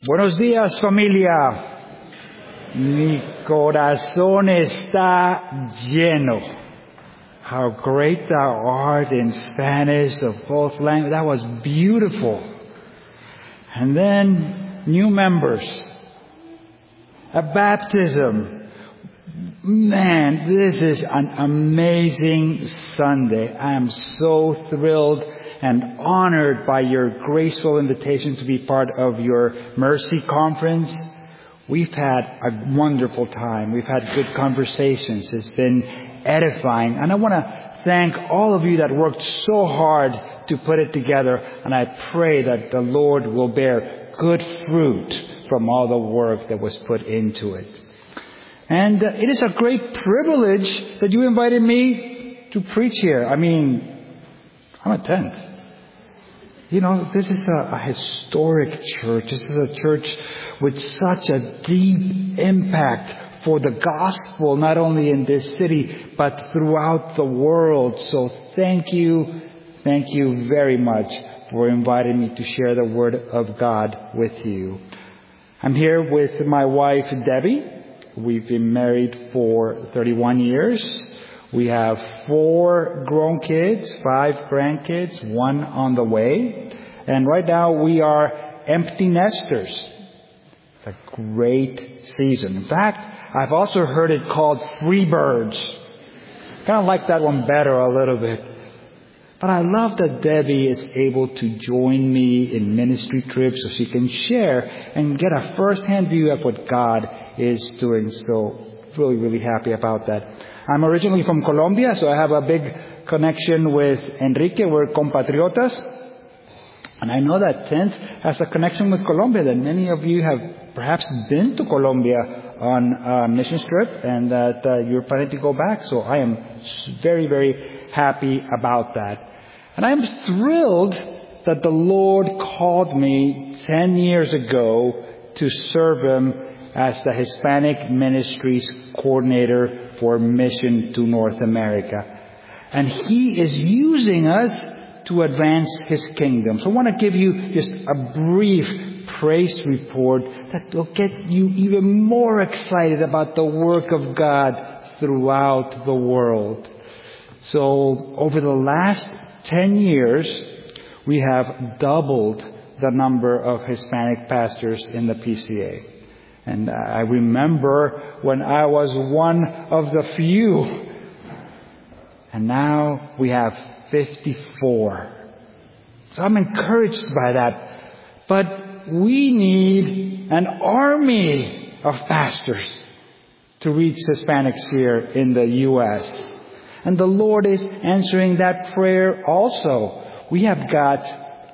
Buenos días, familia. Mi corazón está lleno. How great thou art in Spanish of both languages. That was beautiful. And then new members. A baptism. Man, this is an amazing Sunday. I am so thrilled and honored by your graceful invitation to be part of your Mercy Conference. We've had a wonderful time. We've had good conversations. It's been edifying. And I want to thank all of you that worked so hard to put it together. And I pray that the Lord will bear good fruit from all the work that was put into it. And it is a great privilege that you invited me to preach here. I mean, I'm a tenth. You know, this is a historic church. This is a church with such a deep impact for the gospel, not only in this city, but throughout the world. So thank you very much for inviting me to share the Word of God with you. I'm here with my wife, Debbie. We've been married for 31 years. We have 4 grown kids, 5 grandkids, 1 on the way. And right now we are empty nesters. It's a great season. In fact, I've also heard it called free birds. Kind of like that one better a little bit. But I love that Debbie is able to join me in ministry trips so she can share and get a first-hand view of what God is doing. So really happy about that. I'm originally from Colombia, so I have a big connection with Enrique. We're compatriotas. And I know that Tenth has a connection with Colombia, that many of you have perhaps been to Colombia on a mission trip and that you're planning to go back. So I am very happy about that. And I am thrilled that the Lord called me 10 years ago to serve Him as the Hispanic Ministries Coordinator for Mission to North America. And He is using us to advance His kingdom. So I want to give you just a brief praise report that will get you even more excited about the work of God throughout the world. So over the last 10 years, we have doubled the number of Hispanic pastors in the PCA. And I remember when I was one of the few. And now we have 54. So I'm encouraged by that. But we need an army of pastors to reach Hispanics here in the U.S. And the Lord is answering that prayer also. We have got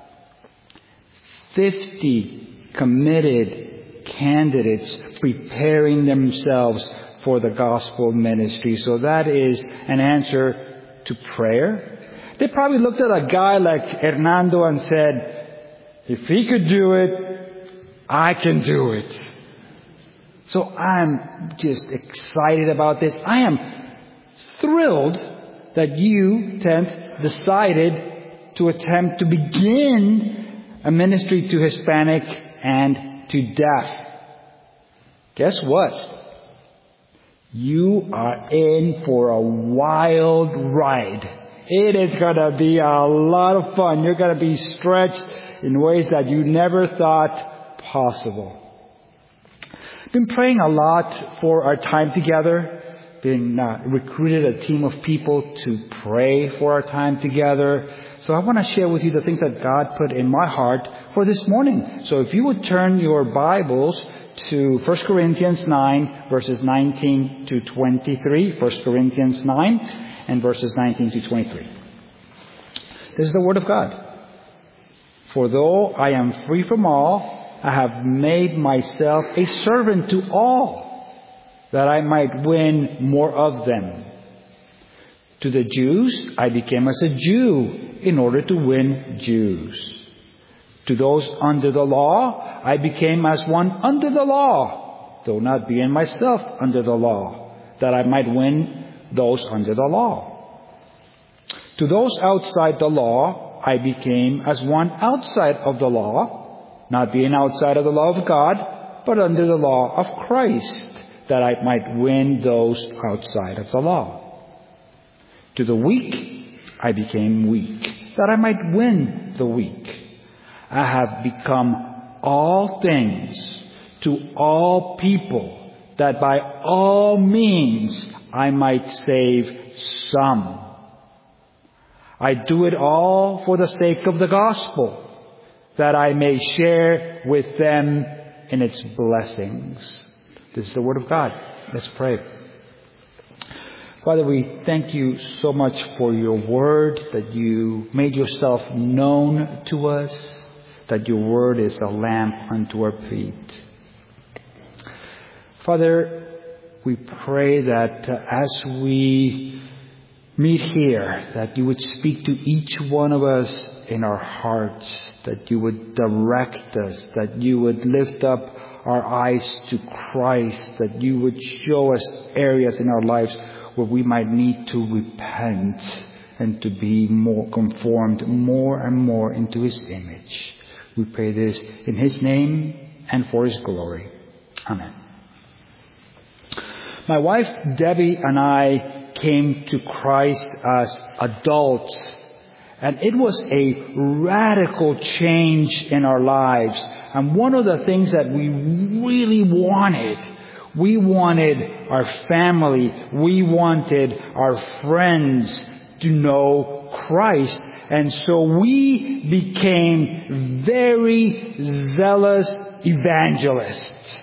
50 committed candidates preparing themselves for the gospel ministry. So that is an answer to prayer. They probably looked at a guy like Hernando and said, if he could do it, I can do it. So I'm just excited about this. I am thrilled that you, 10th, decided to attempt to begin a ministry to Hispanic and to deaf. Guess what? You are in for a wild ride. It is going to be a lot of fun. You're going to be stretched in ways that you never thought possible. Been praying a lot for our time together. Been recruited a team of people to pray for our time together. So I want to share with you the things that God put in my heart for this morning. So if you would turn your Bibles to 1 Corinthians 9, verses 19 to 23. 1 Corinthians 9 and verses 19 to 23. This is the Word of God. For though I am free from all, I have made myself a servant to all, that I might win more of them. To the Jews, I became as a Jew in order to win Jews. To those under the law, I became as one under the law, though not being myself under the law, that I might win those under the law. To those outside the law, I became as one outside of the law, not being outside of the law of God, but under the law of Christ, that I might win those outside of the law. To the weak, I became weak, that I might win the weak. I have become all things to all people, that by all means I might save some. I do it all for the sake of the gospel, that I may share with them in its blessings. This is the word of God. Let's pray. Father, we thank you so much for your word, that you made yourself known to us, that your word is a lamp unto our feet. Father, we pray that as we meet here, that you would speak to each one of us in our hearts, that you would direct us, that you would lift up our eyes to Christ, that you would show us areas in our lives where we might need to repent and to be more conformed more and more into His image. We pray this in His name and for His glory. Amen. My wife Debbie and I came to Christ as adults, and it was a radical change in our lives. And one of the things that we really wanted, we wanted our family, we wanted our friends to know Christ. And so we became very zealous evangelists.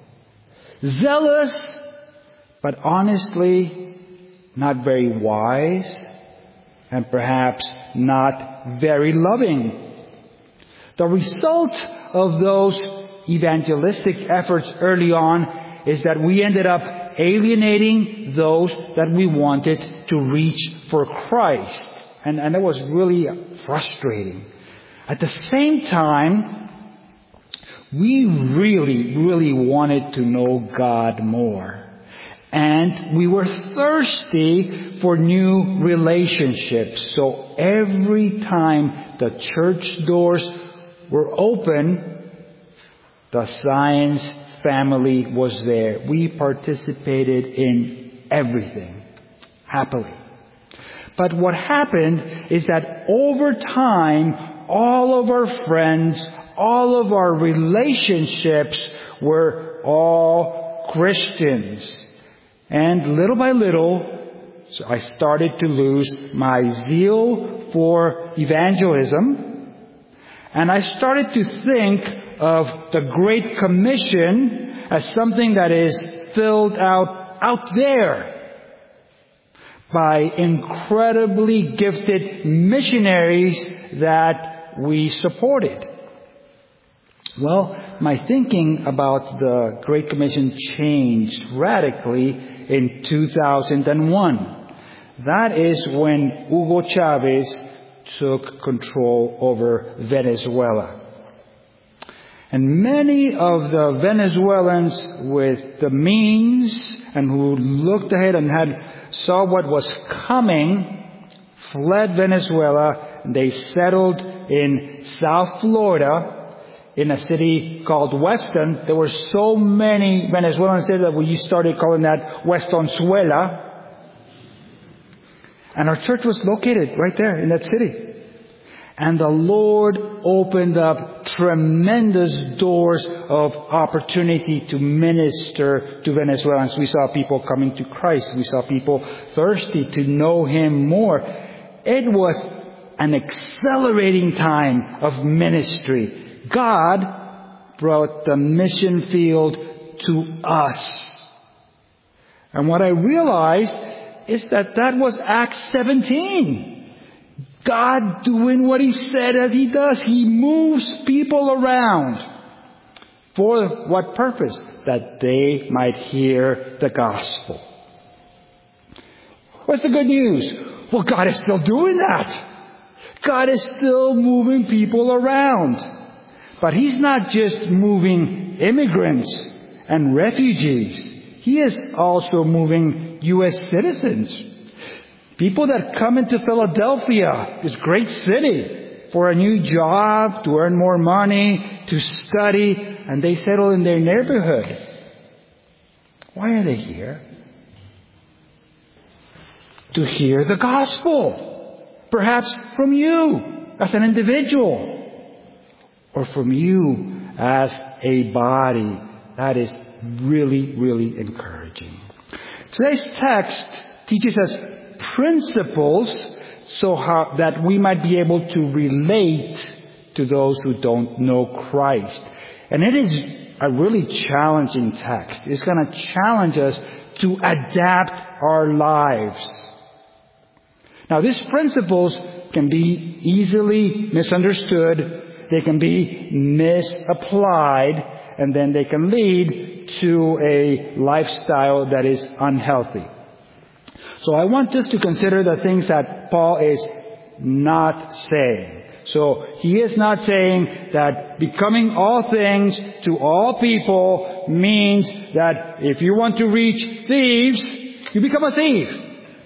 Zealous, but honestly, not very wise, and perhaps not very loving. The result of those evangelistic efforts early on is that we ended up alienating those that we wanted to reach for Christ. And that was really frustrating. At the same time, we really wanted to know God more. And we were thirsty for new relationships. So every time the church doors were open, the Science family was there. We participated in everything, happily. But what happened is that over time, all of our friends, all of our relationships were all Christians. And little by little, so I started to lose my zeal for evangelism. And I started to think of the Great Commission as something that is filled out there by incredibly gifted missionaries that we supported. Well, my thinking about the Great Commission changed radically in 2001. That is when Hugo Chavez took control over Venezuela. And many of the Venezuelans with the means and who looked ahead and saw what was coming fled Venezuela. And they settled in South Florida in a city called Weston. There were so many Venezuelans there that we started calling that Westonzuela. And our church was located right there in that city. And the Lord opened up tremendous doors of opportunity to minister to Venezuelans. We saw people coming to Christ. We saw people thirsty to know Him more. It was an accelerating time of ministry. God brought the mission field to us. And what I realized is that was Acts 17. God doing what He said that He does. He moves people around. For what purpose? That they might hear the gospel. What's the good news? Well, God is still doing that. God is still moving people around. But He's not just moving immigrants and refugees. He is also moving U.S. citizens. People that come into Philadelphia, this great city, for a new job, to earn more money, to study, and they settle in their neighborhood. Why are they here? To hear the gospel. Perhaps from you as an individual, or from you as a body. That is really, really encouraging. Today's text teaches us principles that we might be able to relate to those who don't know Christ. And it is a really challenging text. It's going to challenge us to adapt our lives. Now, these principles can be easily misunderstood. They can be misapplied, and then they can lead to a lifestyle that is unhealthy. So I want us to consider the things that Paul is not saying. So he is not saying that becoming all things to all people means that if you want to reach thieves, you become a thief.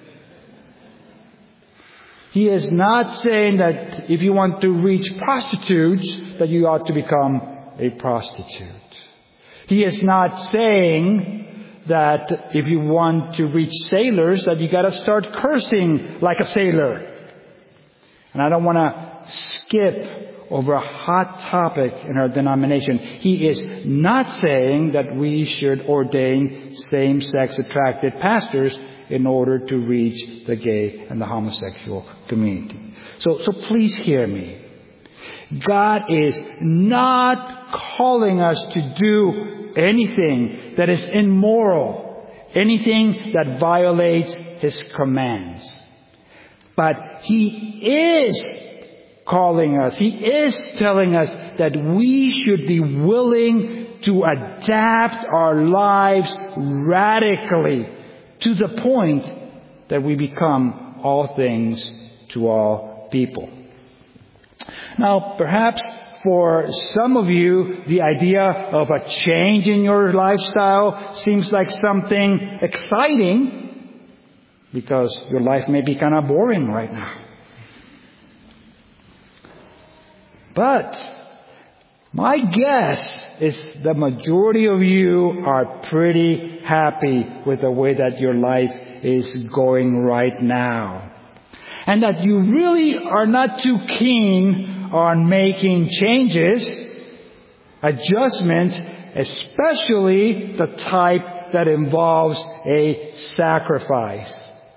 He is not saying that if you want to reach prostitutes, that you ought to become a prostitute. He is not saying that if you want to reach sailors, that you got to start cursing like a sailor. And I don't want to skip over a hot topic in our denomination. He is not saying that we should ordain same-sex attracted pastors in order to reach the gay and the homosexual community. So please hear me. God is not calling us to do anything that is immoral, anything that violates His commands. But He is calling us, He is telling us that we should be willing to adapt our lives radically to the point that we become all things to all people. Now, perhaps for some of you, the idea of a change in your lifestyle seems like something exciting because your life may be kind of boring right now. But my guess is the majority of you are pretty happy with the way that your life is going right now. And that you really are not too keen on making changes, adjustments, especially the type that involves a sacrifice.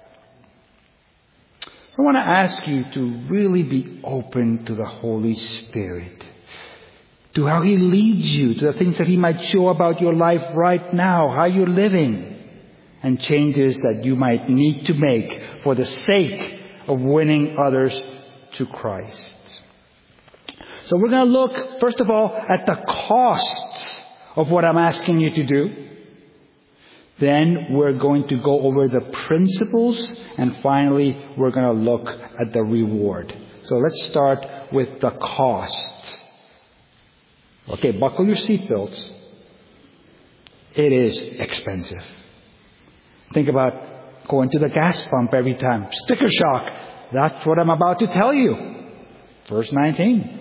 I want to ask you to really be open to the Holy Spirit, to how He leads you, to the things that He might show about your life right now, how you're living, and changes that you might need to make for the sake of winning others to Christ. So we're going to look, first of all, at the costs of what I'm asking you to do. Then we're going to go over the principles, and finally we're going to look at the reward. So let's start with the cost. Okay, buckle your seatbelts. It is expensive. Think about going to the gas pump every time. Sticker shock. That's what I'm about to tell you. Verse 19.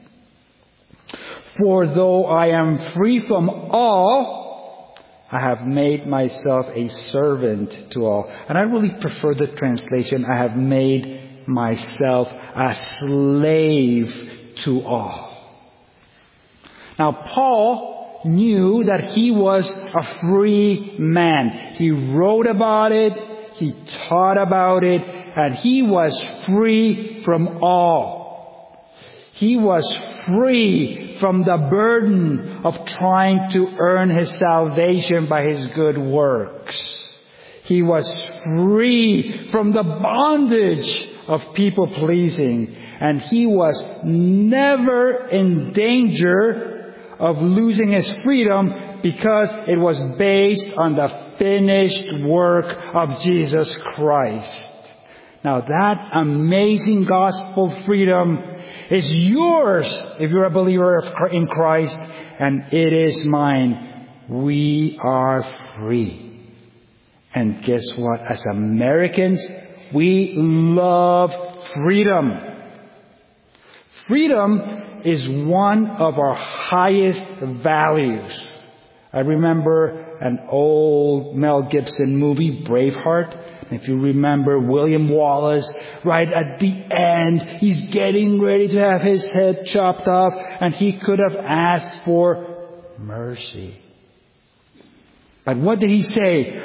For though I am free from all, I have made myself a servant to all. And I really prefer the translation, I have made myself a slave to all. Now, Paul knew that he was a free man. He wrote about it, he taught about it, and he was free from all. He was free from the burden of trying to earn his salvation by his good works. He was free from the bondage of people pleasing, and he was never in danger of losing his freedom because it was based on the finished work of Jesus Christ. Now that amazing gospel freedom is yours if you're a believer in Christ, and it is mine. We are free. And guess what? As Americans, we love freedom. Freedom is one of our highest values. I remember an old Mel Gibson movie, Braveheart. If you remember William Wallace, right at the end, he's getting ready to have his head chopped off, and he could have asked for mercy. But what did he say?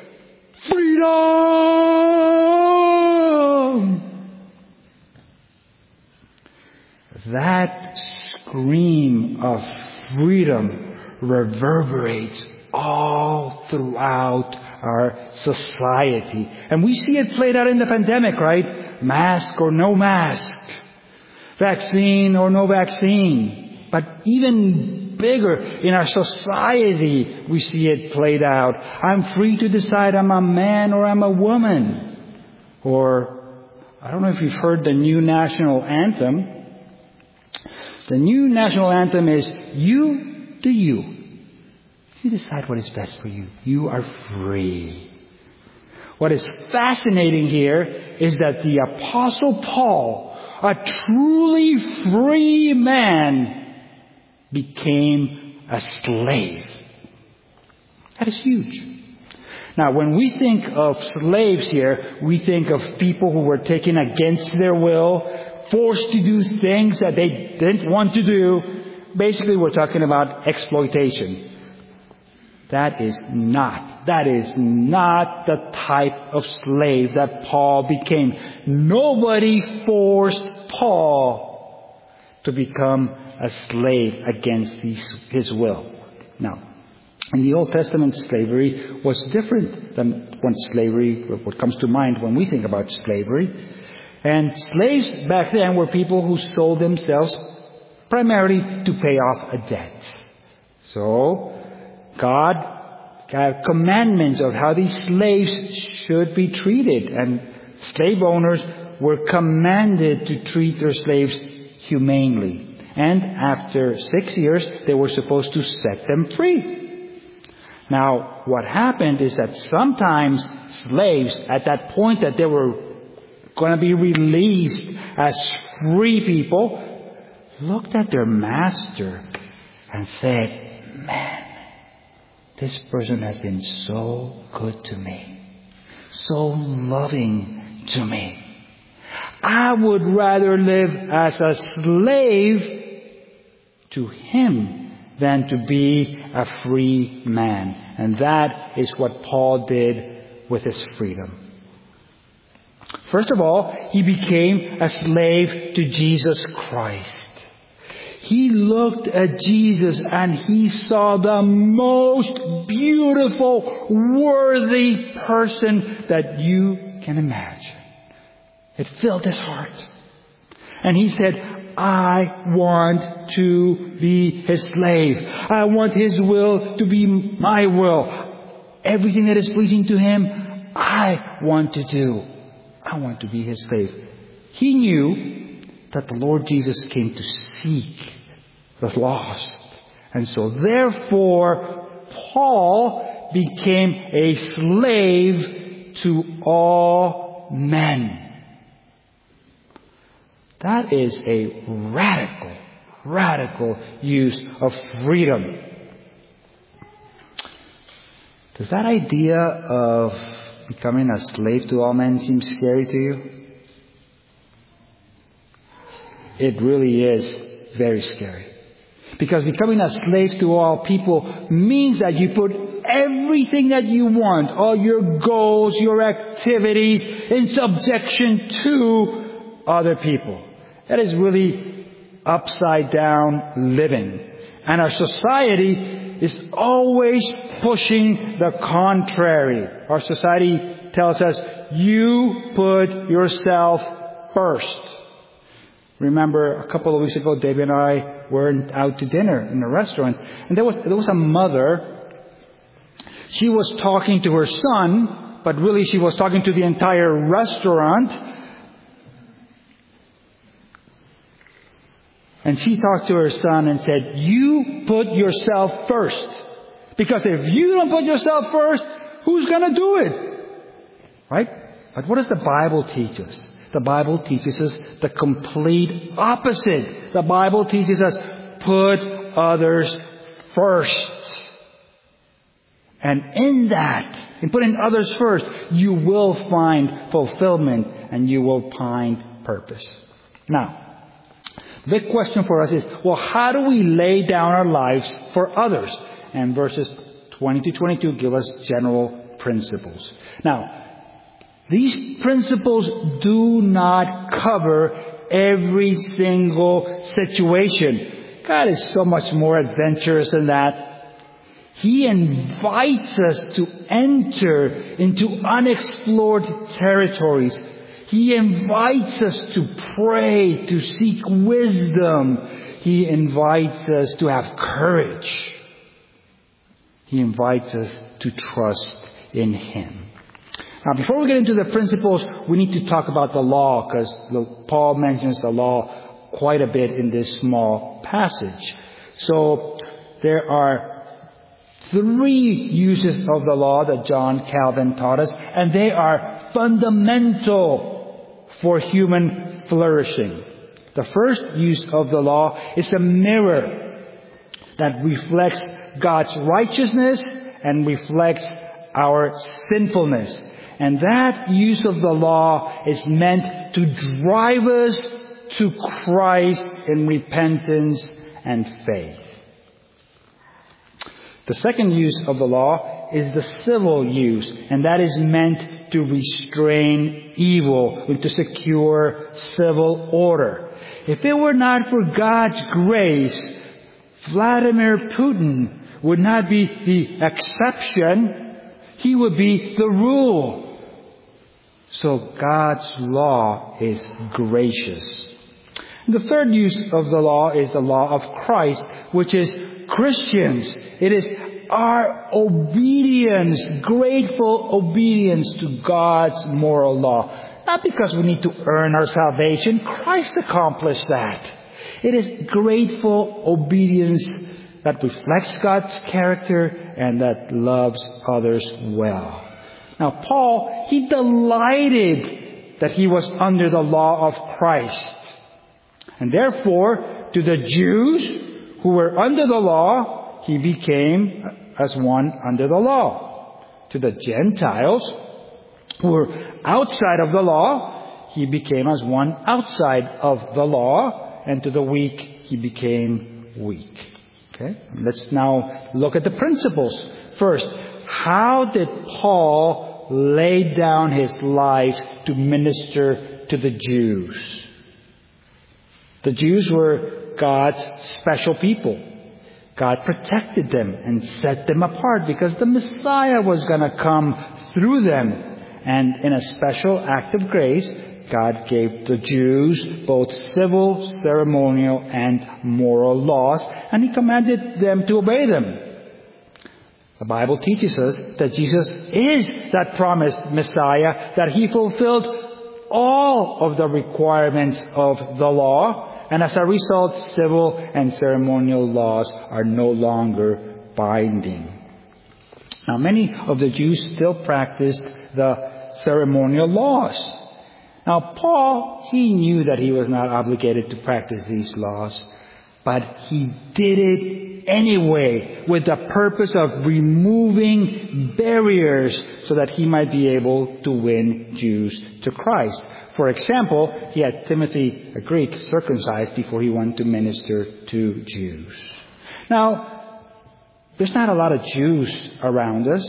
Freedom! That scream of freedom reverberates all throughout our society. And we see it played out in the pandemic, right? Mask or no mask. Vaccine or no vaccine. But even bigger, in our society, we see it played out. I'm free to decide I'm a man or I'm a woman. Or, I don't know if you've heard the new national anthem. The new national anthem is, you do you. You decide what is best for you. You are free. What is fascinating here is that the Apostle Paul, a truly free man, became a slave. That is huge. Now, when we think of slaves here, we think of people who were taken against their will, forced to do things that they didn't want to do. Basically, we're talking about exploitation. That is not the type of slave that Paul became. Nobody forced Paul to become a slave against his will. Now, in the Old Testament, slavery was different than what comes to mind when we think about slavery. And slaves back then were people who sold themselves primarily to pay off a debt. So, God had commandments of how these slaves should be treated. And slave owners were commanded to treat their slaves humanely. And after 6 years, they were supposed to set them free. Now, what happened is that sometimes slaves, at that point that they were going to be released as free people, looked at their master and said, man, this person has been so good to me, so loving to me. I would rather live as a slave to him than to be a free man. And that is what Paul did with his freedom. First of all, he became a slave to Jesus Christ. He looked at Jesus and he saw the most beautiful, worthy person that you can imagine. It filled his heart. And he said, I want to be his slave. I want his will to be my will. Everything that is pleasing to him, I want to do. I want to be his slave. He knew that the Lord Jesus came to seek the lost. And so therefore, Paul became a slave to all men. That is a radical use of freedom. Does that idea of becoming a slave to all men seem scary to you? It really is very scary. Because becoming a slave to all people means that you put everything that you want, all your goals, your activities, in subjection to other people. That is really upside down living. And our society is always pushing the contrary. Our society tells us, you put yourself first. Remember, a couple of weeks ago, Debbie and I were out to dinner in a restaurant. And there was a mother. She was talking to her son, but really she was talking to the entire restaurant. And she talked to her son and said, you put yourself first. Because if you don't put yourself first, who's going to do it? Right? But what does the Bible teach us? The Bible teaches us the complete opposite. The Bible teaches us, put others first. And in that, in putting others first, you will find fulfillment and you will find purpose. Now, the big question for us is, well, how do we lay down our lives for others? And verses 20 to 22 give us general principles. Now, these principles do not cover every single situation. God is so much more adventurous than that. He invites us to enter into unexplored territories. He invites us to pray, to seek wisdom. He invites us to have courage. He invites us to trust in Him. Now, before we get into the principles, we need to talk about the law, because Paul mentions the law quite a bit in this small passage. So, there are 3 uses of the law that John Calvin taught us, and they are fundamental for human flourishing. The first use of the law is a mirror that reflects God's righteousness and reflects our sinfulness. And that use of the law is meant to drive us to Christ in repentance and faith. The second use of the law is the civil use, and that is meant to restrain evil, to secure civil order. If it were not for God's grace, Vladimir Putin would not be the exception, he would be the rule. So God's law is gracious. The third use of the law is the law of Christ, which is Christians. It is our obedience, grateful obedience to God's moral law. Not because we need to earn our salvation. Christ accomplished that. It is grateful obedience that reflects God's character and that loves others well. Now, Paul, he delighted that he was under the law of Christ. And therefore, to the Jews who were under the law, he became as one under the law. To the Gentiles who were outside of the law, he became as one outside of the law. And to the weak, he became weak. Okay? Let's now look at the principles. First, how did Paul lay down his life to minister to the Jews? The Jews were God's special people. God protected them and set them apart because the Messiah was going to come through them. And in a special act of grace, God gave the Jews both civil, ceremonial, and moral laws, and He commanded them to obey them. The Bible teaches us that Jesus is that promised Messiah, that He fulfilled all of the requirements of the law, and as a result, civil and ceremonial laws are no longer binding. Now, many of the Jews still practiced the ceremonial laws. Now, Paul, he knew that he was not obligated to practice these laws, but he did it anyway with the purpose of removing barriers so that he might be able to win Jews to Christ. For example, he had Timothy, a Greek, circumcised before he went to minister to Jews. Now, there's not a lot of Jews around us,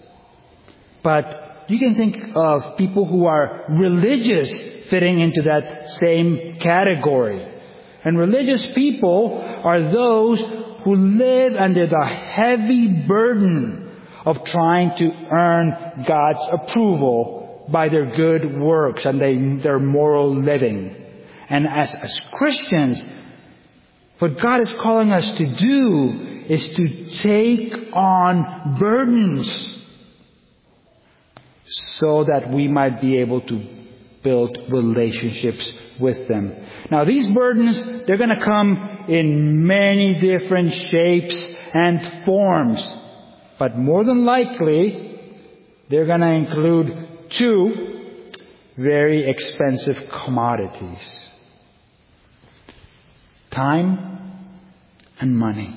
but you can think of people who are religious fitting into that same category. And religious people are those who live under the heavy burden of trying to earn God's approval by their good works and their moral living. And as Christians, what God is calling us to do is to take on burdens so that we might be able to build relationships with them. Now, these burdens, they're going to come in many different shapes and forms. But more than likely, they're going to include 2. very expensive commodities: time and money.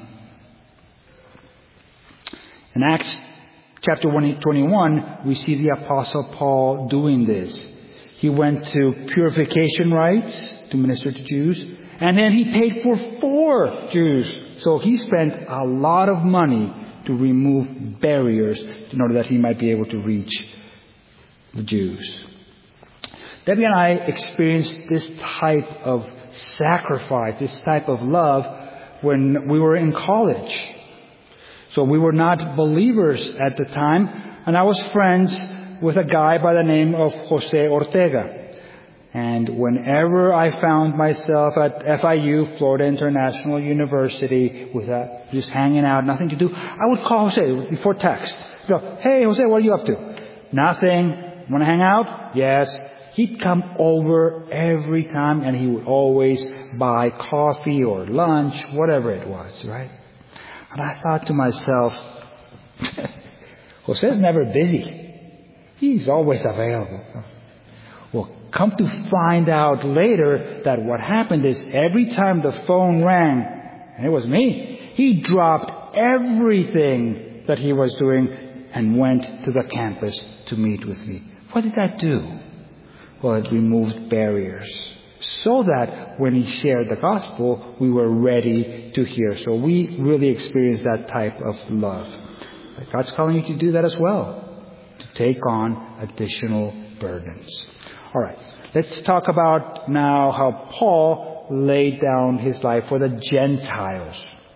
In Acts chapter 21, we see the Apostle Paul doing this. He went to purification rites to minister to Jews, and then he paid for 4 Jews. So he spent a lot of money to remove barriers in order that he might be able to reach the Jews. Debbie and I experienced this type of sacrifice, this type of love when we were in college. So we were not believers at the time, and I was friends with a guy by the name of Jose Ortega. And whenever I found myself at FIU, Florida International University, with just hanging out, nothing to do, I would call Jose before text. Go, "Hey, Jose, what are you up to?" "Nothing. Want to hang out?" "Yes." He'd come over every time, and he would always buy coffee or lunch, whatever it was, right? And I thought to myself, Jose's never busy. He's always available. Well, come to find out later that what happened is every time the phone rang, and it was me, he dropped everything that he was doing and went to the campus to meet with me. What did that do? Well, it removed barriers so that when he shared the gospel, we were ready to hear. So we really experienced that type of love. But God's calling you to do that as well, to take on additional burdens. All right, let's talk about now how Paul laid down his life for the Gentiles.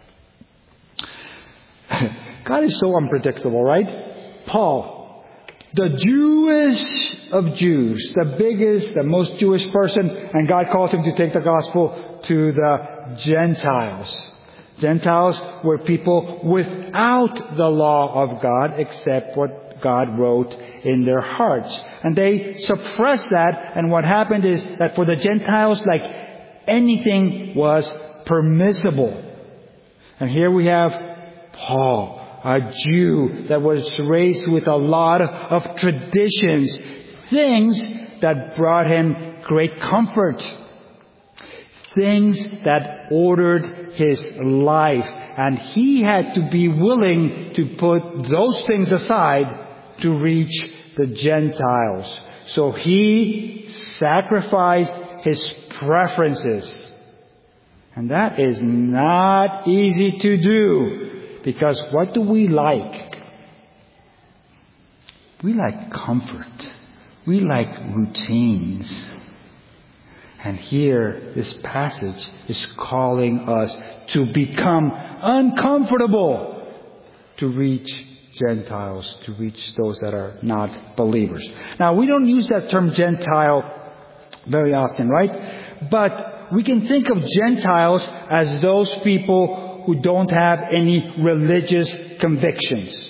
God is so unpredictable, right? Paul, the Jewest of Jews, the biggest, the most Jewish person, and God calls him to take the gospel to the Gentiles. Gentiles were people without the law of God except what God wrote in their hearts. And they suppressed that, and what happened is that for the Gentiles, like anything was permissible. And here we have Paul, a Jew that was raised with a lot of traditions, things that brought him great comfort, things that ordered his life. And he had to be willing to put those things aside to reach the Gentiles. So he sacrificed his preferences. And that is not easy to do. Because what do we like? We like comfort. We like routines. And here, this passage is calling us to become uncomfortable to reach Gentiles, to reach those that are not believers. Now, we don't use that term Gentile very often, right? But we can think of Gentiles as those people who don't have any religious convictions.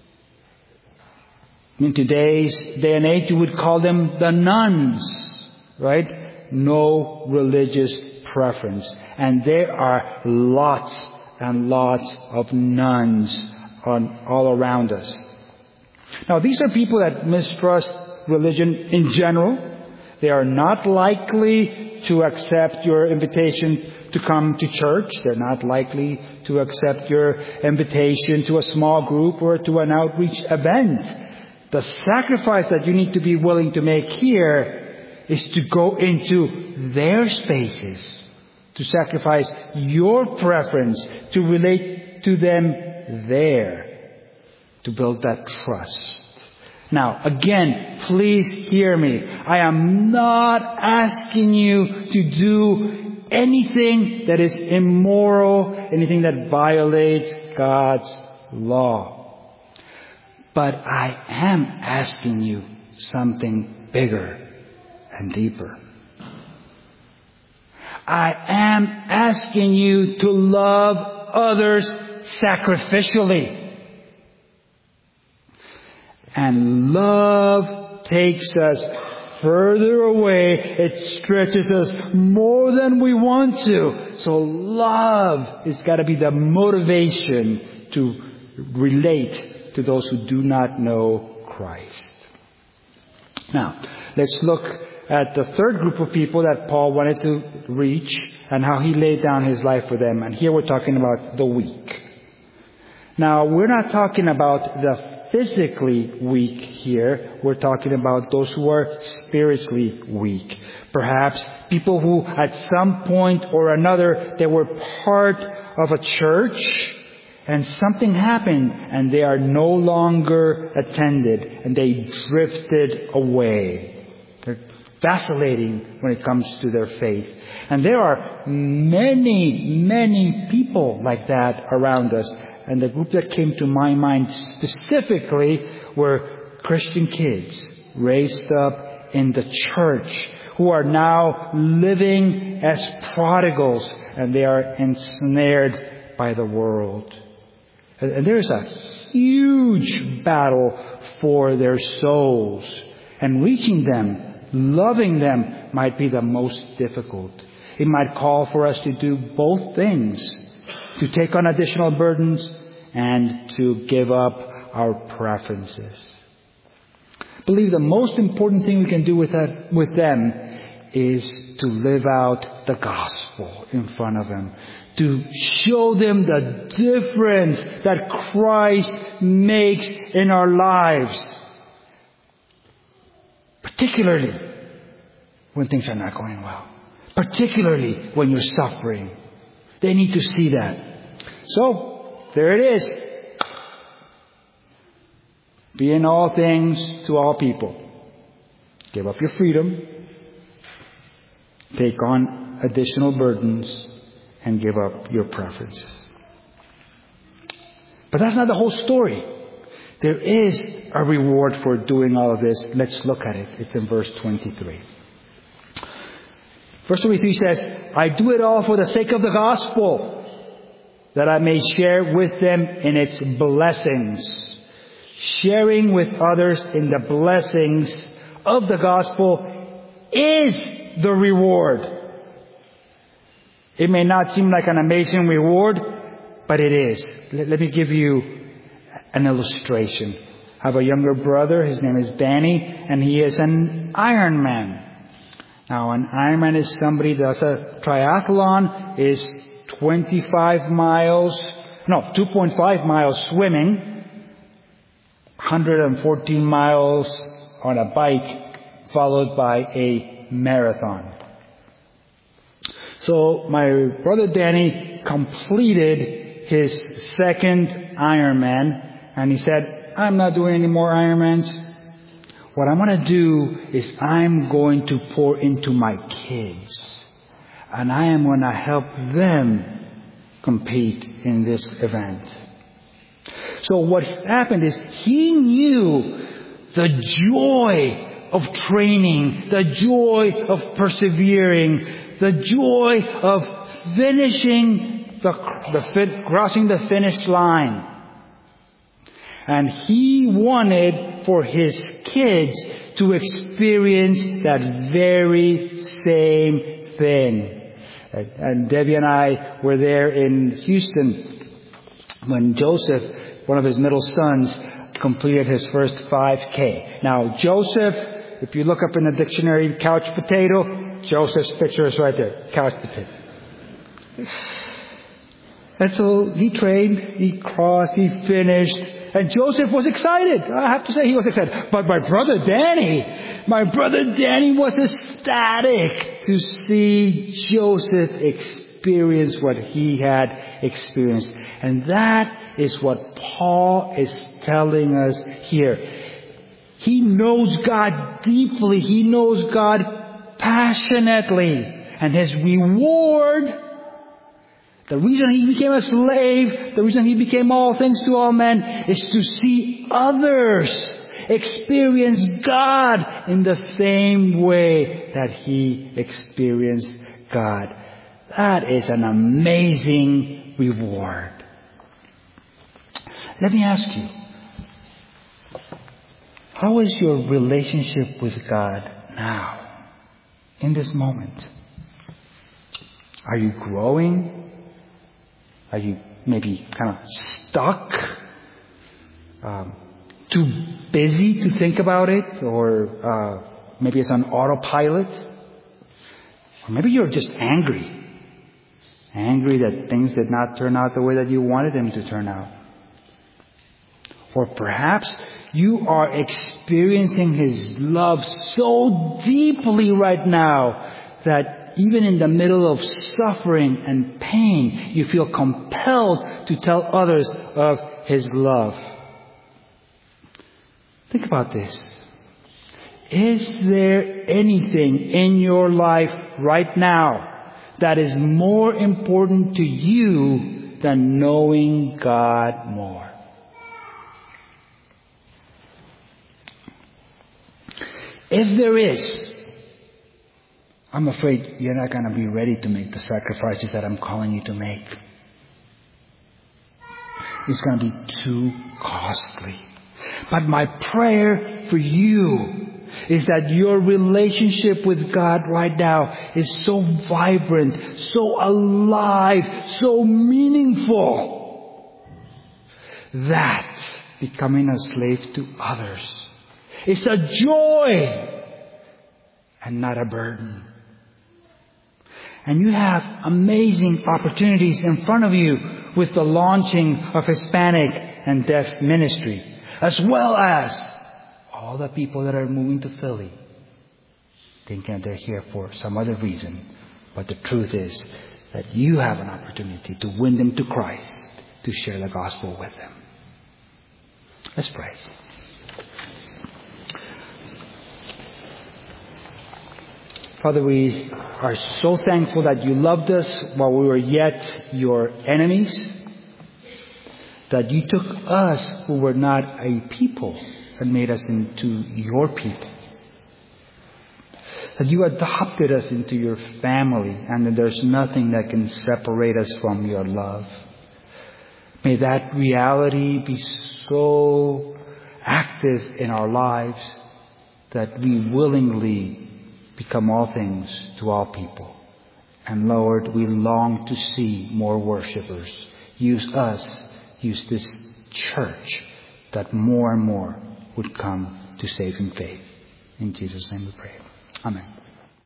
In today's day and age, you would call them the nones, right? No religious preference. And there are lots and lots of nones all around us. Now, these are people that mistrust religion in general. They are not likely to accept your invitation to come to church. They're not likely to accept your invitation to a small group or to an outreach event. The sacrifice that you need to be willing to make here is to go into their spaces, to sacrifice your preference, to relate to them there, to build that trust. Now, again, please hear me. I am not asking you to do anything that is immoral, anything that violates God's law. But I am asking you something bigger and deeper. I am asking you to love others sacrificially. And love takes us further away. It stretches us more than we want to. So love has got to be the motivation to relate to those who do not know Christ. Now, let's look at the third group of people that Paul wanted to reach and how he laid down his life for them. And here we're talking about the weak. Now, we're not talking about the physically weak here. We're talking about those who are spiritually weak. Perhaps people who at some point or another, they were part of a church and something happened and they are no longer attended and they drifted away. They're vacillating when it comes to their faith. And there are many, many people like that around us. And the group that came to my mind specifically were Christian kids raised up in the church who are now living as prodigals and they are ensnared by the world. And there's a huge battle for their souls. And reaching them, loving them might be the most difficult. It might call for us to do both things. To take on additional burdens and to give up our preferences. I believe the most important thing we can do with them is to live out the gospel in front of them. To show them the difference that Christ makes in our lives. Particularly when things are not going well. Particularly when you're suffering. They need to see that. So, there it is. Be in all things to all people. Give up your freedom. Take on additional burdens. And give up your preferences. But that's not the whole story. There is a reward for doing all of this. Let's look at it. It's in verse 23. Verse 23 says, I do it all for the sake of the gospel, that I may share with them in its blessings. Sharing with others in the blessings of the gospel is the reward. It may not seem like an amazing reward, but it is. Let me give you an illustration. I have a younger brother. His name is Danny, and he is an Ironman. Now, an Ironman is somebody that does a triathlon, is 2.5 miles swimming, 114 miles on a bike, followed by a marathon. So my brother Danny completed his second Ironman, and he said, I'm not doing any more Ironmans. What I'm going to do is I'm going to pour into my kids, and I am going to help them compete in this event. So what happened is he knew the joy of training, the joy of persevering, the joy of finishing crossing the finish line. And he wanted for his kids to experience that very same thing. And Debbie and I were there in Houston when Joseph, one of his middle sons, completed his first 5K. Now, Joseph, if you look up in the dictionary, couch potato, Joseph's picture is right there. Couch potato. And so he trained, he crossed, he finished, and Joseph was excited. I have to say he was excited. But my brother Danny was ecstatic to see Joseph experience what he had experienced. And that is what Paul is telling us here. He knows God deeply. He knows God passionately. And his reward, the reason he became a slave, the reason he became all things to all men, is to see others experience God in the same way that he experienced God. That is an amazing reward. Let me ask you, how is your relationship with God now? In this moment? Are you growing? Are you maybe kind of stuck? too busy to think about it, or maybe it's on autopilot, or maybe you're just angry that things did not turn out the way that you wanted them to turn out. Or perhaps you are experiencing His love so deeply right now that even in the middle of suffering and pain, you feel compelled to tell others of His love. Think about this. Is there anything in your life right now that is more important to you than knowing God more? If there is, I'm afraid you're not going to be ready to make the sacrifices that I'm calling you to make. It's going to be too costly. But my prayer for you is that your relationship with God right now is so vibrant, so alive, so meaningful, that becoming a slave to others is a joy and not a burden. And you have amazing opportunities in front of you with the launching of Hispanic and Deaf Ministry, as well as all the people that are moving to Philly, thinking they're here for some other reason. But the truth is that you have an opportunity to win them to Christ, to share the gospel with them. Let's pray. Father, we are so thankful that you loved us while we were yet your enemies, that you took us who were not a people and made us into your people, that you adopted us into your family, and that there's nothing that can separate us from your love. May that reality be so active in our lives that we willingly become all things to all people. And Lord, we long to see more worshipers. Use us, use this church, that more and more would come to saving faith. In Jesus' name we pray. Amen.